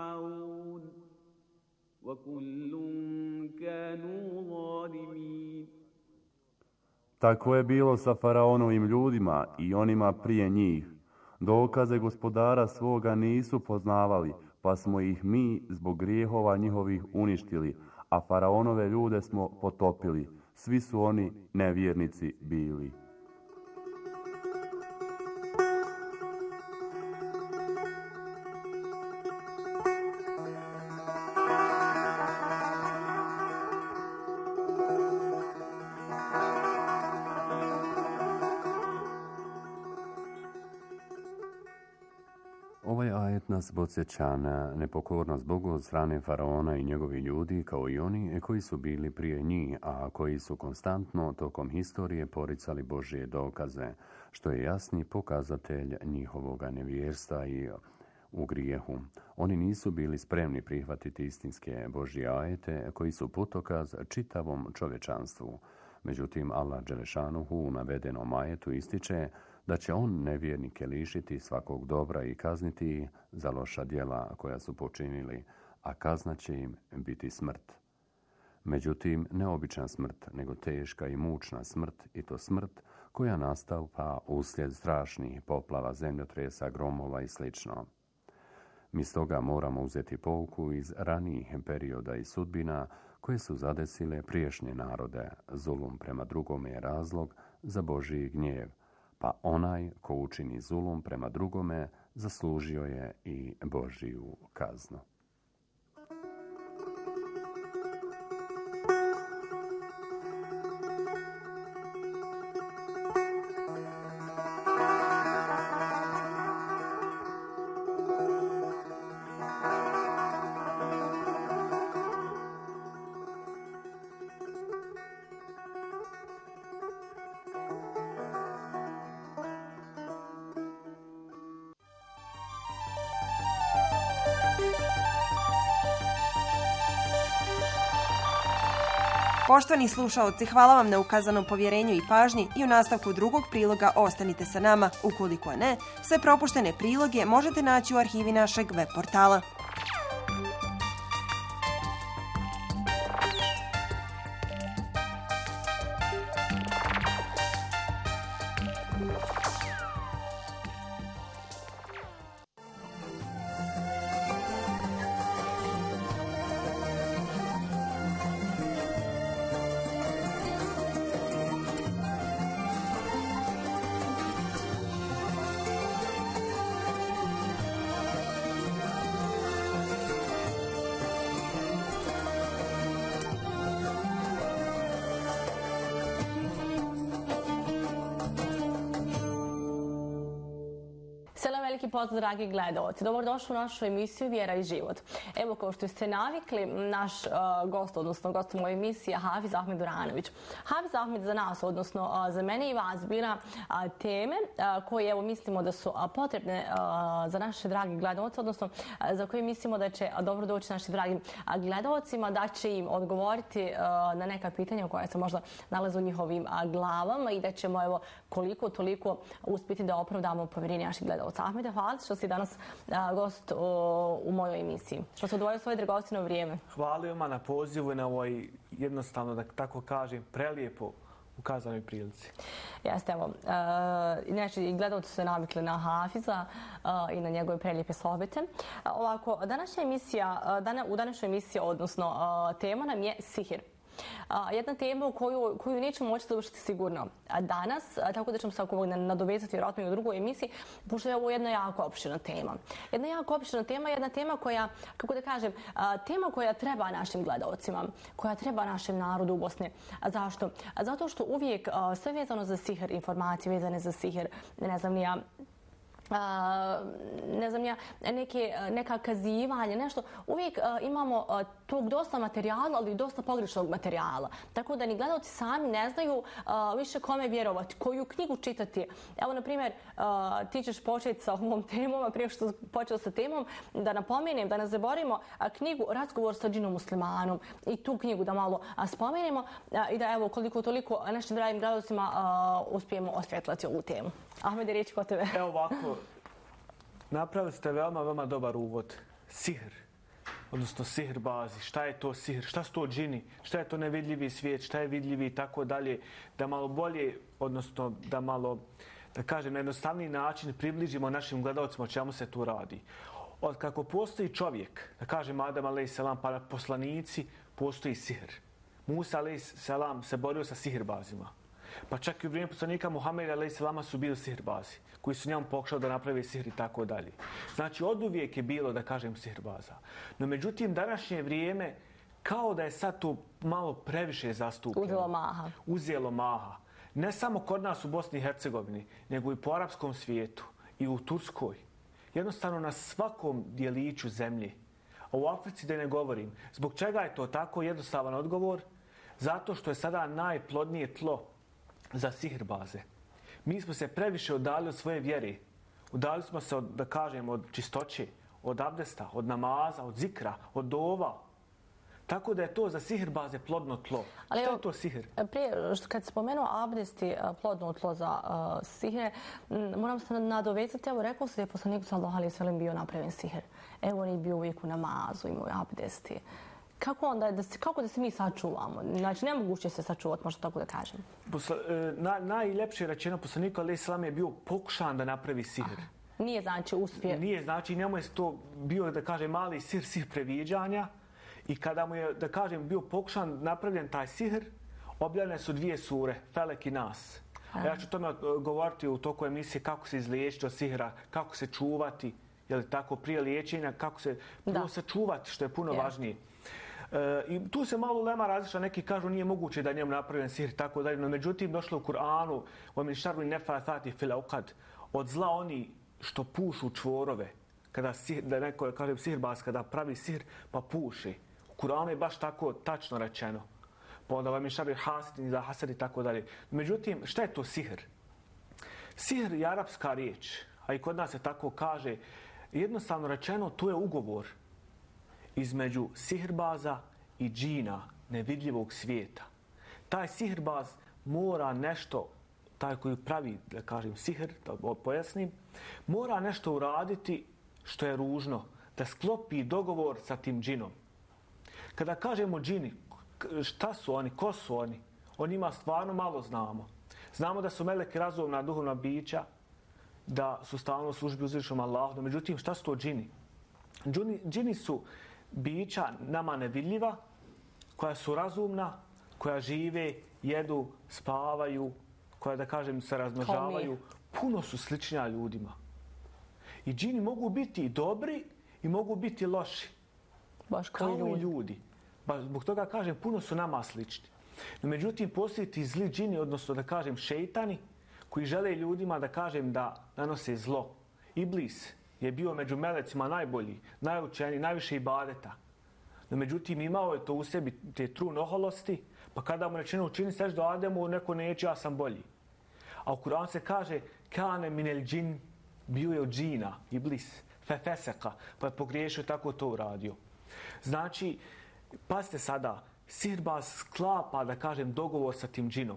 فرعون وكل كانوا ظالمين. Tako je bilo sa faraonovim ljudima i onima prije njih. Dokaze gospodara svoga nisu poznavali, pa smo ih mi zbog grijehova njihovih uništili, a faraonove ljude smo potopili. Svi su oni nevjernici bili. Ovaj ajet nas podsjeća na nepokornost Bogu od strane faraona i njegovi ljudi, kao i oni koji su bili prije njih, a koji su konstantno tokom historije poricali Božje dokaze, što je jasni pokazatelj njihovoga nevjerstva i u grijehu. Oni nisu bili spremni prihvatiti istinske Božje ajete koji su putokaz čitavom čovječanstvu. Međutim, Allah dželešanuhu u navedenom ajetu ističe da će on nevjernike lišiti svakog dobra i kazniti za loša djela koja su počinili, a kazna će im biti smrt. Međutim, ne obična smrt, nego teška i mučna smrt, i to smrt koja nastupa uslijed strašnih poplava, zemljotresa, gromova i sl. Mi stoga moramo uzeti pouku iz ranijih perioda i sudbina koje su zadesile priješnje narode. Zulum prema drugome je razlog za Božji gnjev, pa onaj ko učini zulum prema drugome zaslužio je i Božju kaznu. Poštovani slušaoci, hvala vam na ukazanom povjerenju i pažnji i u nastavku drugog priloga ostanite sa nama. Ukoliko ne, sve propuštene priloge možete naći u arhivi našeg web portala. Veliki pozdrav, dragi gledalci. Dobrodošli u našu emisiju Vjera i život. Evo, kao što ste navikli, naš gost, odnosno gost u mojoj emisiji je Hafiz Ahmed Duranović. Hafiz Ahmed za nas, odnosno za mene i vas, bira teme koje evo mislimo da su potrebne za naše dragi gledalce, odnosno za koje mislimo da će dobro doći našim dragim gledalcima, da će im odgovoriti na neka pitanja koja se možda nalaze u njihovim glavama i da ćemo evo koliko toliko uspjeti da opravdamo povjerenje naših gledalca. Ahmede, hvala što si danas gost u mojoj emisiji. Što se odvojio svoje dragocjeno vrijeme. Hvala vam na pozivu i na ovoj jednostavno, da tako kažem, prelijepo ukazanoj prilici. Jeste, evo. Inače, i gledalci su se navikli na Hafiza i na njegove prelijepe sohbete. Ovako, u današnjoj emisiji, odnosno tema nam je sihir. Jedna tema u koju nećemo moći završiti sigurno danas, tako da ćemo se nadovezati vjerojatno i u drugoj emisiji, pošto je ovo jedna jako opširna tema. Jedna jako opširna tema, jedna tema koja, kako da kažem, tema koja treba našim gledalcima, koja treba našem narodu u Bosni. Zašto? Zato što uvijek sve vezano za sihir, informacije vezane za sihir, ne znam ja, neka kazivanja, nešto. Uvijek imamo tog dosta materijala, ali i dosta pogrešnog materijala. Tako da ni gledalci sami ne znaju više kome vjerovati, koju knjigu čitati. Evo, na primjer, ti ćeš početi sa ovom temom, a prije što počeo sa temom, da napomenem, da ne zaboravimo knjigu Razgovor sa džinom muslimanom i tu knjigu da malo spomenemo i da evo koliko toliko našim dragim gledalcima uspijemo osvjetlati ovu temu. Ahmede, riječ kod tebe. Evo ovako, napravili ste veoma dobar uvod. Sihr. odnosno sihrbazi, šta je to sihr, šta su to džini, šta je to nevidljivi svijet, šta je vidljivi i tako dalje, da malo bolje, odnosno da malo, da kažem, na jednostavniji način približimo našim gledalcima o čemu se tu radi. Od kako postoji čovjek, da kažem Adam a.s. pa poslanici, postoji sihr. Musa a.s. se borio sa sihrbazima. Pa čak i u vrijeme poslanika Muhameda a.s. su bili sihrbazi, koji su njemu pokušali da naprave sihr i tako dalje. Znači, oduvijek je bilo, da kažem, sihrbaza. No, međutim, današnje vrijeme, kao da je sad to malo previše zastupljeno. Uzelo maha. Ne samo kod nas u Bosni i Hercegovini, nego i po arapskom svijetu i u Turskoj. Jednostavno na svakom dijeliću zemlje. A u Africi da ne govorim. Zbog čega je to tako? Jednostavan odgovor. Zato što je sada najplodnije tlo za sihrbaze. Mi smo se previše udalili od svoje vjere. Udalili smo se, da kažem, od čistoće, od abdesta, od namaza, od zikra, od dova. Tako da je to za sihrbaze plodno tlo. Ali što je to sihr? Prije, kad se spomenuo abdest i plodno tlo za sihre, moram se nadovezati. Evo, rekao se da je poslanik sallallahu alejhi ve sellem bio napravljen sihr. Evo, on je bio uvijek u namazu, imao je abdesti. Kako da se mi sačuvamo? Znači, nemoguće se sačuvati, možda tako da kažem. Najljepše rečeno poslaniku alejhi selam je bio pokušan da napravi sihr. Nije znači uspije. Nije znači, njemu je to bio, da kažem, mali sihr previđanja. I kada mu je, da kažem, bio pokušan napravljen taj sihr, objavljene su 2 sure, Felek i Nas. A ja ću o tome govoriti u toku emisije kako se izliječiti od sihra, kako se čuvati, je li tako, prije liječenja, kako se čuvati, što je puno važnije. I tu se malo ulema različila, neki kažu nije moguće da je njemu napravljen sihr, tako dalje, no međutim došlo u Kur'anu, وَمِنْ شَرِّ النَّفَّاثَاتِ فِي الْعُقَدِ, od zla oni što pušu čvorove, kada da neko kaže sihrbaz, kada pravi sihr pa puši. U Kur'anu je baš tako tačno rečeno. Pa onda vam je šarri hasidin za hasad i tako dalje. Međutim, šta je to sihr? Sihr je arapska riječ, a i kod nas se tako kaže. Jednostavno rečeno, to je ugovor između sihrbaza i džina, nevidljivog svijeta. Taj sihrbaz mora nešto, taj koji pravi, da kažem, sihr, da pojasnim, mora nešto uraditi što je ružno, da sklopi dogovor sa tim džinom. Kada kažemo džini, šta su oni, ko su oni? O njima stvarno malo znamo. Znamo da su meleki razumna duhovna bića, da su stalno u službi uzvišenom Allahu. Međutim, šta su to džini? Džini su bića nama nevidljiva, koja su razumna, koja žive, jedu, spavaju, koja, da kažem, se razmnožavaju. Puno su sličnija ljudima. I džini mogu biti i dobri i mogu biti loši. Baš kao i ljudi. Zbog toga kažem, puno su nama slični. No, međutim, postoji ti zli džini, odnosno da kažem šejtani, koji žele ljudima da kažem da nanose zlo. Iblis je bio među melecima najbolji, najučeniji, najviše ibadeta. No, međutim, imao je to u sebi te trun oholosti, pa kada mu rečeno učini seždu Ademu, neko neće, ja sam bolji. A u Kur'anu se kaže kane minel džin, bio je od džina, Iblis, fefeseka, pa je pogriješio, tako to uradio. Znači, pazite sada, sirbaz sklapa, da kažem, dogovor sa tim džinom.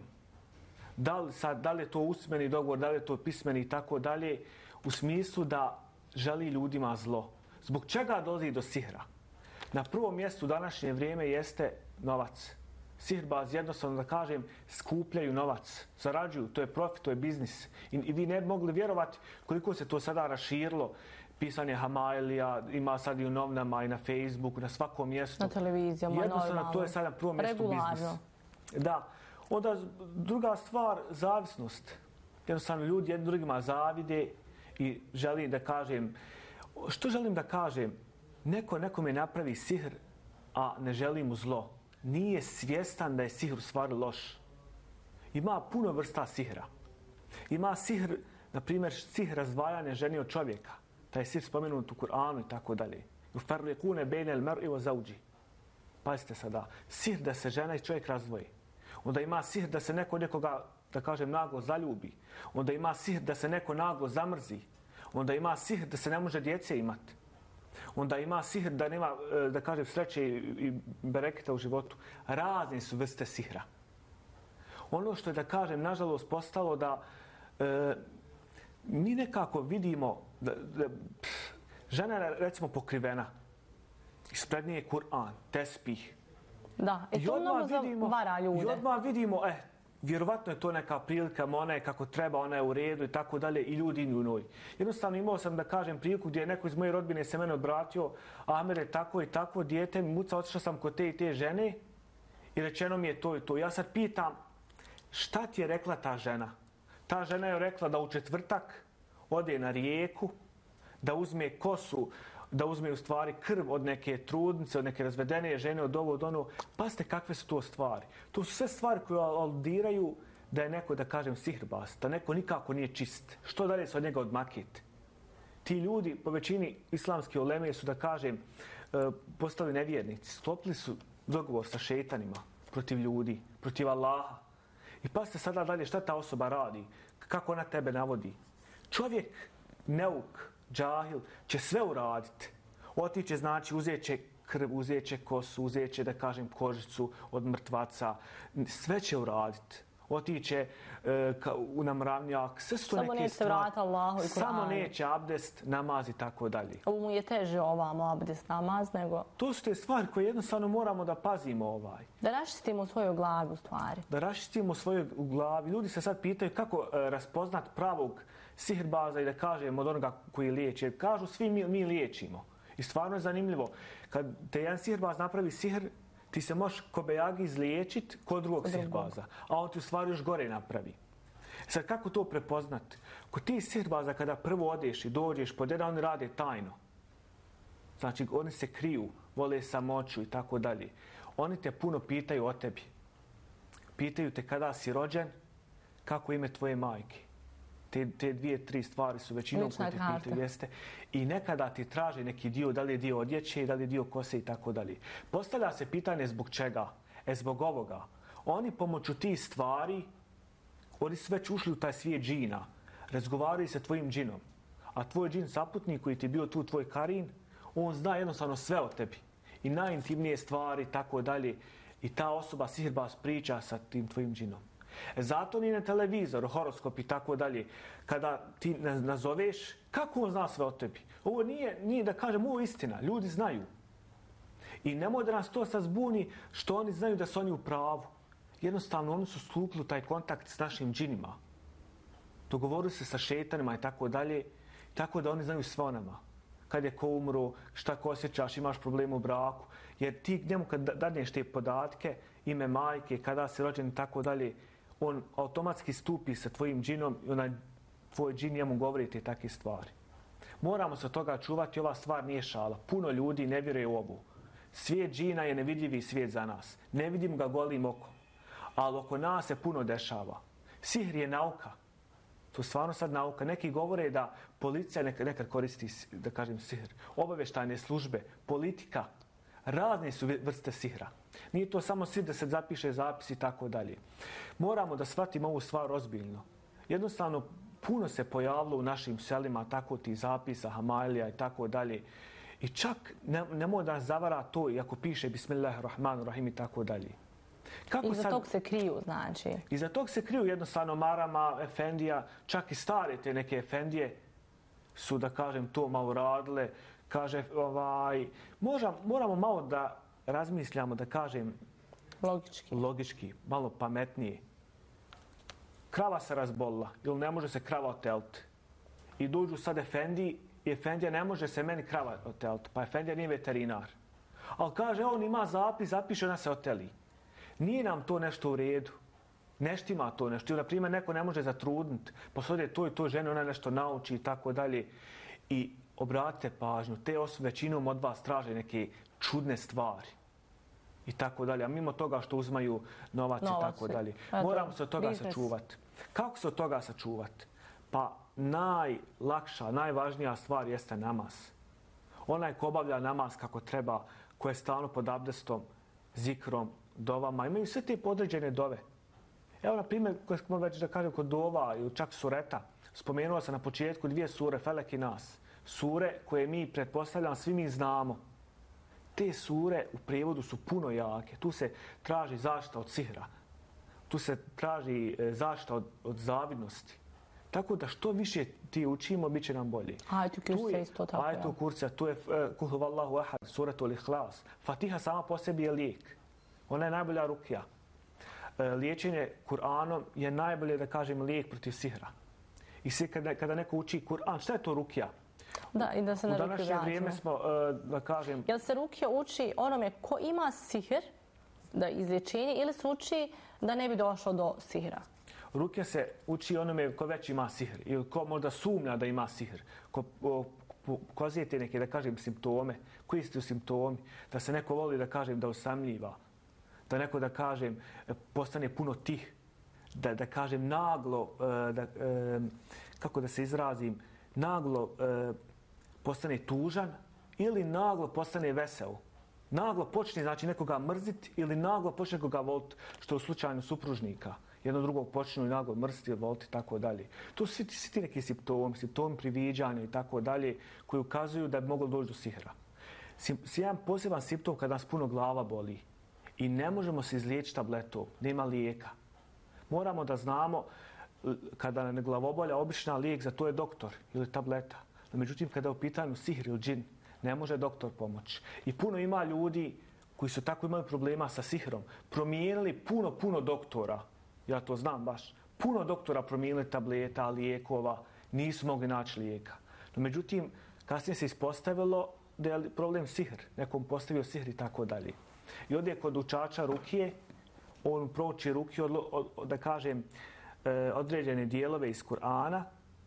Da li je to usmeni dogovor, da li je to pismeni i tako dalje, u smislu da želi ljudima zlo. Zbog čega dolazi do sihra? Na prvom mjestu u današnje vrijeme jeste novac. Sirbaz, jednostavno da kažem, skupljaju novac, zarađuju, to je profit, to je biznis. I vi ne bi mogli vjerovati koliko se to sada raširilo. Pisanje Hamailija, ima sad i u novinama i na Facebooku, na svakom mjestu. Na televizijama, jednostavno, to je sad na prvom mjestu biznis. Da. Onda druga stvar, zavisnost. Jednostavno, ljudi jednim drugima zavide i želim da kažem, što želim da kažem? Nekome napravi sihr, a ne želi mu zlo. Nije svjestan da je sihr u stvari loš. Ima puno vrsta sihra. Ima sihr, na primjer, sihr razdvajanja žene od čovjeka. Taj sihr spomenut u Kur'anu i tako dalje. Ufarriqune bejne al-mar'i wa zawji. Pazite sada, sihr da se žena i čovjek razdvoji. Onda ima sihr da se neko nekoga, da kažem, naglo zaljubi. Onda ima sihr da se neko naglo zamrzi. Onda ima sihr da se ne može djece imati. Onda ima sihr da nema, da kažem, sreće i bereketa u životu. Razne su vrste sihra. Ono što je, da kažem, nažalost postalo da mi nekako vidimo da žena je, recimo, pokrivena. Ispred nje je Kur'an, tespih. Da, i to mnogo zavara ljude. I odmah vidimo, vjerovatno je to neka prilika, ona je kako treba, ona je u redu i tako dalje i ljudi idu u njoj. Jednostavno imao sam da kažem priliku gdje je neko iz moje rodbine se mene obratio, Ahmed je tako i tako, dijete mi muca, otišao sam kod te i te žene i rečeno mi je to i to. Ja sad pitam, šta ti je rekla ta žena? Ta žena je rekla da u četvrtak ode na rijeku, da uzme kosu, da uzme u stvari krv od neke trudnice, od neke razvedene žene, od ovo, od ono. Pazite kakve su to stvari. To su sve stvari koje aludiraju da je neko, da kažem, sihirbaz, da neko nikako nije čist. Što dalje se od njega odmakiti? Ti ljudi, po većini islamske uleme su, da kažem, postali nevjernici. Sklopili su dogovor sa šeitanima protiv ljudi, protiv Allaha. I pazite sada dalje šta ta osoba radi, kako ona tebe navodi. Čovjek, neuk, džahil, će sve uraditi. Otiće, znači, uzet će krv, uzet će kosu, uzet će, da kažem, kožicu od mrtvaca. Sve će uraditi. Otiće na mravnjak, sve su to neke stvari. Samo neće se vrati Allahu i Kur'anu. Samo neće abdest, namaz i tako dalje. Ovo mu je teže ovamo abdest, namaz, nego... To su te stvari koje jednostavno moramo da pazimo . Da raščistimo svoju glavu, stvari. Da raščistimo svoju glavu. Ljudi se sad pitaju kako raspoznat pravog sihirbaza i da kažem od onoga koji liječi. Jer kažu svi mi liječimo. I stvarno je zanimljivo. Kad te jedan sihirbaz napravi sihr, ti se možeš ko bejagi izliječiti kod drugog sihirbaza. A on ti u stvari još gore napravi. Sad kako to prepoznati? Kod ti sihirbaza kada prvo odeš i dođeš pod jedan, oni rade tajno. Znači oni se kriju, vole samoću i tako dalje. Oni te puno pitaju o tebi. Pitaju te kada si rođen, kako ime tvoje majke. Te dvije, tri stvari su većinom koje te pitaju, jeste. I nekada ti traže neki dio, da li je dio odjeće, da li je dio kose i tako dalje. Postavlja se pitanje zbog čega? Zbog ovoga. Oni pomoću tih stvari, oni su već ušli u taj svijet džina. Razgovaraju sa tvojim džinom. A tvoj džin saputnik koji ti je bio tu, tvoj karin, on zna jednostavno sve o tebi. I najintimnije stvari, tako dalje. I ta osoba, sihirbaz, priča sa tim tvojim džinom. Zato ni na televizoru, horoskop i tako dalje, kada ti nazoveš, kako on zna sve o tebi? Ovo nije da kažem, ovo je istina, ljudi znaju. I nemoj da nas to sad zbuni što oni znaju da su oni u pravu. Jednostavno, oni su stupili u taj kontakt s našim džinima. Dogovorili se sa šetanima i tako dalje, tako da oni znaju sve o nama. Kad je ko umro, šta ko osjećaš, imaš problem u braku. Jer ti njemu kad dadneš te podatke, ime majke, kada si rođen i tako dalje, on automatski stupi sa tvojim džinom i onaj tvoj džin njemu govori te takve stvari. Moramo se od toga čuvati, ova stvar nije šala. Puno ljudi ne vjeruje u ovu. Svijet džina je nevidljivi svijet za nas. Ne vidim ga golim okom. Ali oko nas se puno dešava. Sihr je nauka. To je stvarno sad nauka. Neki govore da policija nekad koristi, da kažem, sihr. Obavještajne službe, politika, razne su vrste sihra. Nije to samo sihr da se zapiše zapis i tako dalje. Moramo da shvatimo ovu stvar ozbiljno. Jednostavno, puno se pojavilo u našim selima tako ti zapisa, hamailija i tako dalje. I čak nemoj da nas zavara to, iako piše Bismillahirrahmanirrahim i tako dalje. Iza tog se kriju, znači? Iza tog se kriju jednostavno marama, efendija, čak i stare te neke efendije su, da kažem, to malo radile. Kaže, moramo malo da razmišljamo, da kažem, logički, malo pametnije. Krava se razbolila, ili ne može se krava oteliti. I dođu sad efendiji i efendija ne može se meni krava oteliti, pa efendija nije veterinar. Ali kaže, on ima zapis, zapiše, ona se oteli. Nije nam to nešto u redu. Neštima to nešto. Na primjer, neko ne može zatrudniti, pa se ode to i to žene, ona nešto nauči i tako dalje. I obratite pažnju, te osobe većinom od vas traže neke čudne stvari. I tako dalje. A mimo toga što uzmaju novac i tako dalje. Moramo se od toga sačuvati. Kako se od toga sačuvati? Pa najlakša, najvažnija stvar jeste namaz. Onaj ko obavlja namaz kako treba, ko je stalno pod abdestom, zikrom, dovama, imaju sve te podređene dove. Evo, na primjer, koje smo već da kažem kod dova ili čak sureta, spomenuo sam na početku 2 sure, Felek i Nas. Sure koje mi, pretpostavljam, svi mi znamo. Te sure u prijevodu su puno jake. Tu se traži zaštita od sihra. Tu se traži zaštita od zavidnosti. Tako da što više ti učimo, bit će nam bolje. Ajetul kursi isto tako. Ajetul kursi, tu je Kul huvallahu ahad, suratul ihlas. Fatiha sama po sebi je lijek. Ona je najbolja rukija. Liječenje Kur'anom je najbolje, da kažem, lijek protiv sihra. I svi kada neko uči Kur'an, šta je to rukija? Da, i da se na rukiju vratimo. U današnje vrijeme smo, da kažem... Jel se rukija uči onome ko ima sihr, da izlječenje, ili se uči da ne bi došlo do sihra? Rukija se uči onome ko već ima sihr ili ko možda sumnja da ima sihr. Ko pokazuje te neke, da kažem, simptome. Koji su simptomi? Da se neko voli, da kažem, da osamljiva. Da neko, da kažem, postane puno tih. Da kažem, naglo, kako da se izrazim, naglo postane tužan ili naglo postane vesel. Naglo počne, znači, nekoga mrziti ili naglo počne nekoga voliti, što je u slučaju supružnika. Jedno drugog počnu i naglo mrziti, voliti i tako dalje. To su svi ti neki simptomi priviđanja i tako dalje, koji ukazuju da bi moglo doći do sihra. Jedan poseban simptom kada nas puno glava boli i ne možemo se izliječiti tabletom, nema lijeka. Moramo da znamo kada nam je glavobolja, obična lijek za to je doktor ili tableta. No, međutim, kada je u pitanju sihr ili džin, ne može doktor pomoći. I puno ima ljudi koji su tako imali problema sa sihrom, promijenili puno doktora. Ja to znam baš. Puno doktora promijenili tableta, lijekova, nisu mogli naći lijeka. No, međutim, kasnije se ispostavilo da je problem sihr. Nekom postavio sihr i tako dalje. I ovdje kod učača rukije, on prouči rukiju, da kažem, određene dijelove iz Kur'ana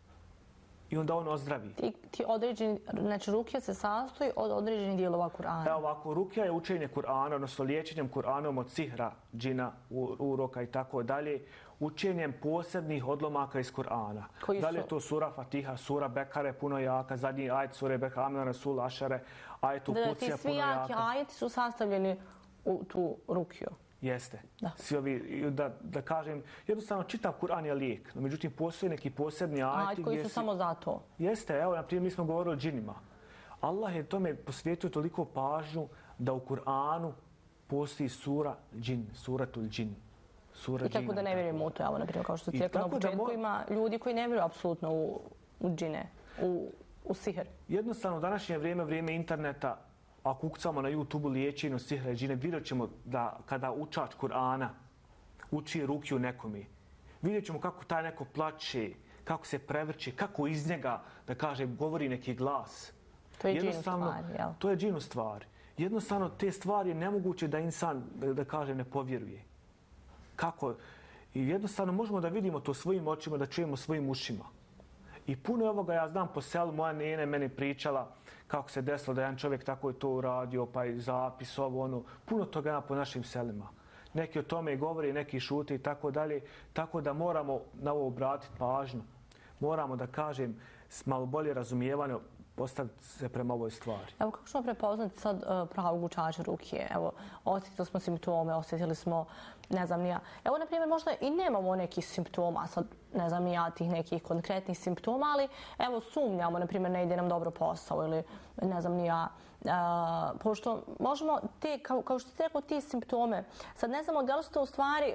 i onda on ozdravi. Ti određeni, znači rukija se sastoji od određenih dijelova Kur'ana. Evo ovako, rukija je učenje Kur'ana, odnosno liječenjem Kur'anom od sihra, džina, uroka i tako dalje, učenjem posebnih odlomaka iz Kur'ana. Da li je to sura Fatiha, sura Bekare, puno jaka, zadnji ajet sure Bekare, Amna Rasul, Ašare, ajet Kucija, puno jaka. Ti svi jaki ajeti su sastavljeni u tu rukiju. Jeste. Svi ovi, da kažem, jednostavno čitav Kur'an je lijek. No, međutim, postoje neki posebni ajeti koji su samo za to. Jeste, evo, na primjer, mi smo govorili o džinima. Allah je tome posvijetio toliko pažnju da u Kur'anu postoji sura džin, suratul džin. I tako da ne vjerujemo u to, evo, na primjer, kao što ste rekli na početku, ima ljudi koji ne vjeruju apsolutno u džine, u sihr. Jednostavno, u današnje vrijeme interneta, ako ukucamo na YouTube liječenju sihra i džine, vidjet ćemo da kada učač Kur'ana uči rukiju nekome, vidjet ćemo kako taj neko plače, kako se prevrće, kako iz njega, da kažem, govori neki glas. To je džin u stvari, jel? To je džin u stvari. Jednostavno, te stvari je nemoguće da insan, da kažem, ne povjeruje. Kako? I jednostavno možemo da vidimo to svojim očima, da čujemo svojim ušima. I puno ovoga ja znam po selu, moja nene meni pričala kako se desilo da jedan čovjek tako je to uradio, pa i zapis, ovo, ono. Puno toga ima po našim selima. Neki o tome i govori, neki šute i tako dalje. Tako da moramo na ovo obratiti pažnju. Moramo, da kažem, s malo bolje razumijevanje postaviti se prema ovoj stvari. Evo, kako ćemo prepoznati sad pravog učača rukije? Evo, osjetili smo simptome, osjetili smo, ne znam ni ja. Evo, na primjer, možda i nemamo nekih simptoma, sad ne znam ni ja tih nekih konkretnih simptoma, ali evo, sumnjamo, na primjer, ne ide nam dobro posao ili ne znam ni ja. Pošto možemo te, kao što ste rekao, ti simptome, sad ne znamo da li su to u stvari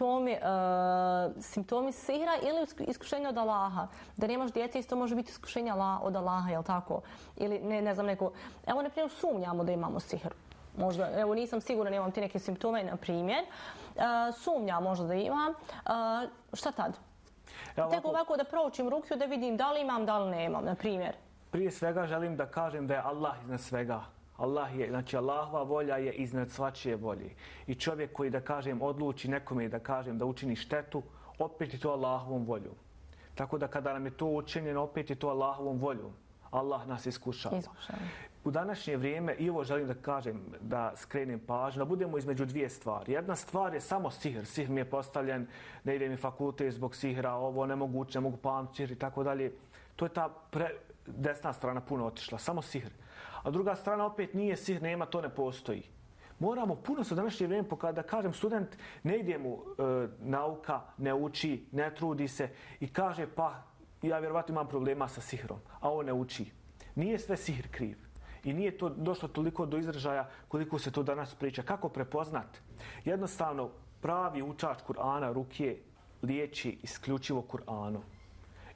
simptomi sihra ili iskušenja od Allaha. Da nemaš djece, isto može biti iskušenja od Allaha, jel tako? Ili ne znam neko... Evo, na primjer, sumnjamo da imamo sihr. Možda, evo, nisam sigurna, imam ti neke simptome, na primjer. Sumnjam možda da imam. Šta tad? Tek ovako da proučim rukiju, da vidim da li imam, da li nemam, na primjer. Prije svega želim da kažem da je Allah iznad svega. Znači Allahova volja je iznad svačije volje. I čovjek koji, da kažem, odluči nekome da kažem da učini štetu, opet je to Allahovom voljom. Tako da kada nam je to učinjeno, opet je to Allahovom voljom. Allah nas iskušava. U današnje vrijeme, i ovo želim da kažem, da skrenem pažnju, da budemo između dvije stvari. Jedna stvar je samo sihr. Sihr mi je postavljen, ne ide mi fakultet zbog sihra, ovo nemoguće, ne mogu pamtiti sihr i tako dalje. To je ta desna strana puno otišla, samo sihr. A druga strana opet nije sihr, nema, to ne postoji. Moramo puno se u današnje vrijeme pokazati, da kažem, student ne ide mu nauka, ne uči, ne trudi se i kaže pa ja vjerovatno imam problema sa sihrom, a on ne uči. Nije sve sihr kriv. I nije to došlo toliko do izražaja koliko se to danas priča. Kako prepoznat? Jednostavno, pravi učač Kur'ana, rukije, liječi isključivo Kur'anom.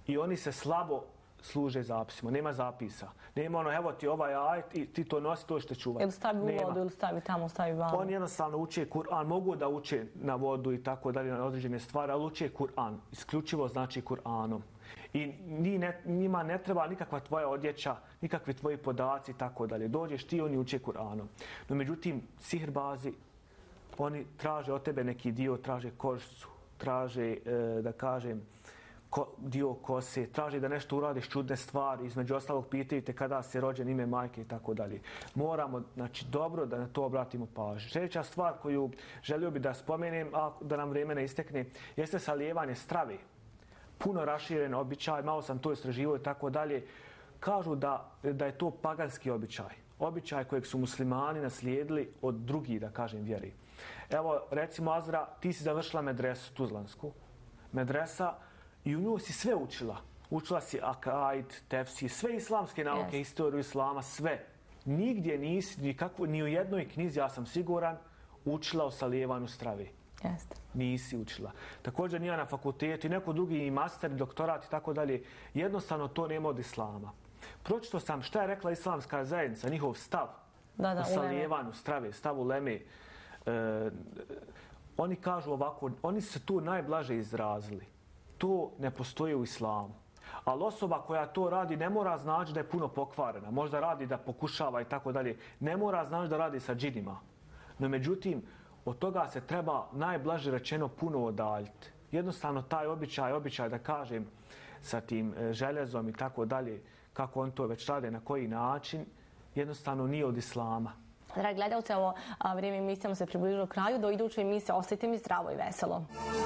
i oni se slabo služe zapisima, nema zapisa. Nema ono, evo ti ovaj ajet i ti to nosi, to ćete čuvati. Ili stavi u vodu, ili stavi tamo, stavi vamo. Oni jednostavno uče Kur'an, mogu da uče na vodu i tako dalje, na određene stvari, ali uče Kur'an, isključivo znači Kur'anom. I njima ne treba nikakva tvoja odjeća, nikakvi tvoji podaci i tako dalje. Dođeš ti, oni uče Kur'anom. No međutim, sihirbazi, oni traže od tebe neki dio, traže kožicu, traže, da kažem, dio kose, traži da nešto uradiš čudne stvari, između ostalog pitaju te kada se rođen, ime majke i tako dalje. Moramo, znači, dobro da na to obratimo pažnju. Sljedeća stvar koju želio bi da spomenem, a da nam vrijeme ne istekne, jeste salijevanje strave. Puno raširen običaj, malo sam to istraživao i tako dalje. Kažu da je to paganski običaj. Običaj kojeg su muslimani naslijedili od drugih, da kažem, vjeri. Evo, recimo, Azra, ti si završila medresu tuzlansku. Medresa, i u nju si sve učila. Učila si akaid, tefsir, sve islamske nauke, historiju islama, sve. Nigdje nisi, ni u jednoj knjizi, ja sam siguran, učila o salijevanju strave. Jeste. Nisi učila. Također nije na fakultetu i neko drugi i master, doktorat i tako dalje. Jednostavno to nema od islama. Pročito sam šta je rekla islamska zajednica, njihov stav o salijevanju strave, stav uleme. Oni kažu ovako, oni su tu najblaže izrazili. To ne postoji u islamu. Ali osoba koja to radi ne mora znači da je puno pokvarena. Možda radi da pokušava i tako dalje. Ne mora znači da radi sa džinima. No međutim, od toga se treba najblaže rečeno puno odaljiti. Jednostavno taj običaj da kažem sa tim željezom i tako dalje, kako on to već rade, na koji način, jednostavno nije od islama. Dragi gledalci, ovo vrijeme emisijama se približilo kraju. Do iduće emisije ostajte mi zdravo i veselo.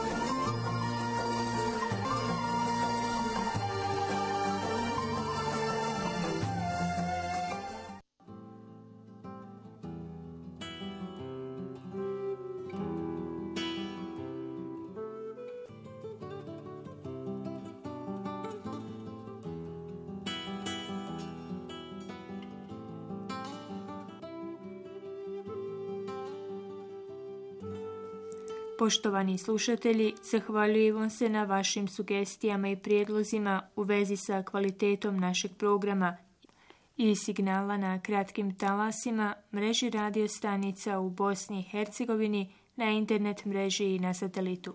Poštovani slušatelji, zahvaljujem vam se na vašim sugestijama i prijedlozima u vezi sa kvalitetom našeg programa i signala na kratkim talasima, mreži radio stanica u Bosni i Hercegovini, na internet mreži i na satelitu.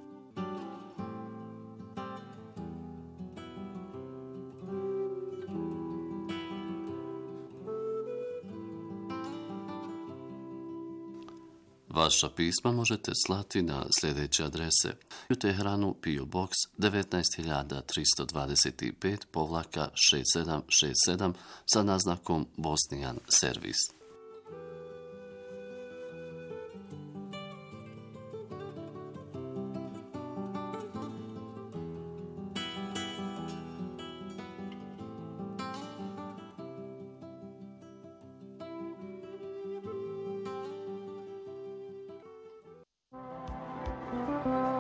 Vaša pisma možete slati na sljedeće adrese: u Teheranu PO Box 19325-6767 sa naznakom Bosnijan servis. Thank you.